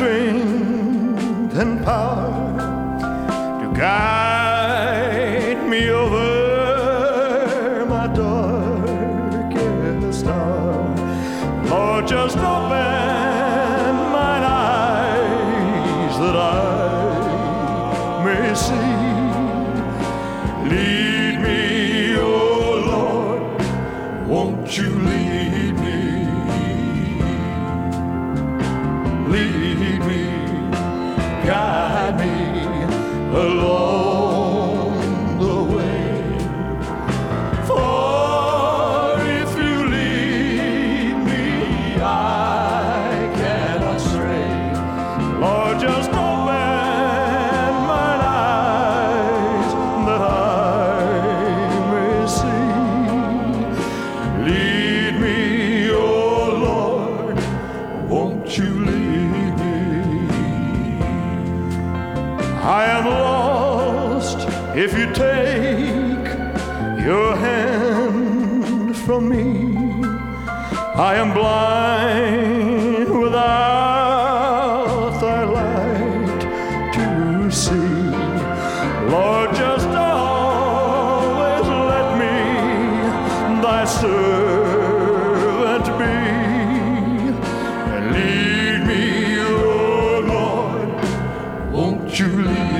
strength and power to guide me over my darkest hour. Lord, just open mine eyes that I may see. Lead me, oh Lord, won't you lead me? Lead me, guide me along the way. For if you lead me, I cannot stray. Lord, just open mine eyes that I may see. Lead me, oh Lord, won't you lead me? I am lost if you take your hand from me. I am blind without thy light to see. Lord, just always let me thy servant be. And lead me, oh Lord, won't you lead me?